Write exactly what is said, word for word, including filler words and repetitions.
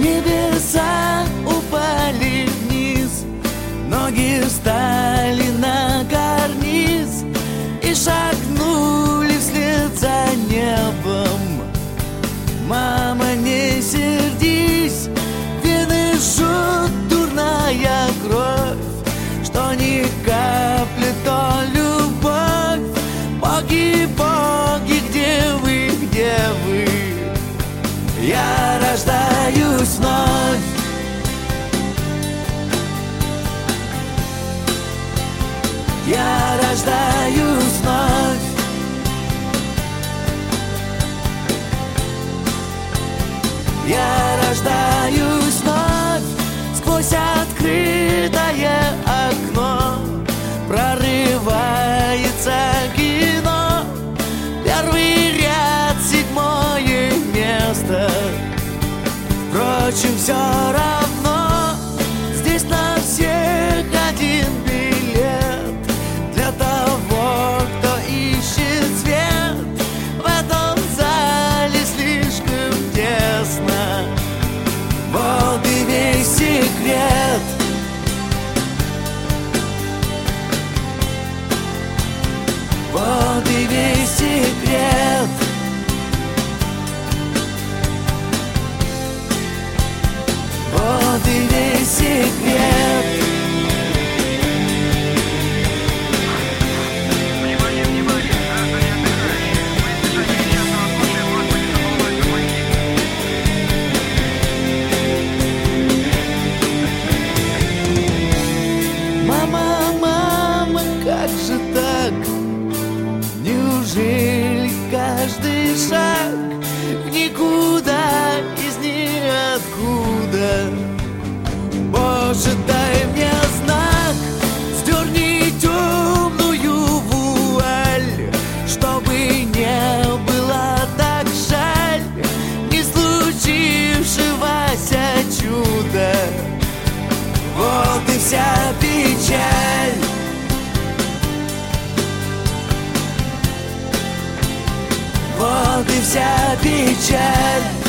Небеса упали вниз, ноги встали на карниз и шагнули вслед за небом. Мама, не сердись, вены жжет дурная кровь, что ни капли, то любовь. Боги, боги, где вы, где вы? Я рождаюсь вновь. Я рождаюсь вновь. Я рождаюсь вновь. Сквозь открытое окно прорывается кино. Первый ряд, седьмое место. Впрочем, все равно здесь на всех один билет. Для того, кто ищет свет, в этом зале слишком тесно. Вот и весь секрет. Вот и весь секрет. Вот и весь секрет. Внимание, внимание, граждане отдыхающие. Вы избежали несчастного случая, вас будет помочь. Мама, мама, как же так? Неужели каждый шаг в никуда из ниоткуда? Боже, дай мне знак, сдерни темную вуаль, чтобы не было так жаль не случившегося чуда. Вот и вся печаль. Вот и вся печаль.